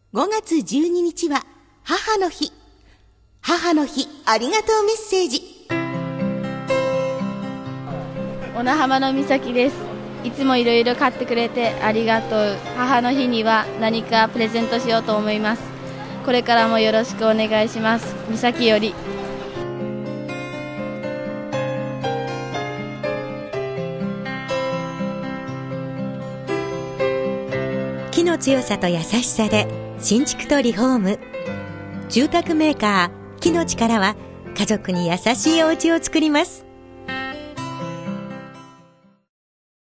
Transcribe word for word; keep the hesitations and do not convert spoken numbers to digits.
ごがつじゅうににちは母の日。母の日ありがとうメッセージ。 小名浜の美咲です。いつもいろいろ買ってくれてありがとう。母の日には何かプレゼントしようと思います。これからもよろしくお願いします。美咲より。 木の強さと優しさで新築とリフォーム。住宅メーカー木の力は家族に優しいお家を作ります。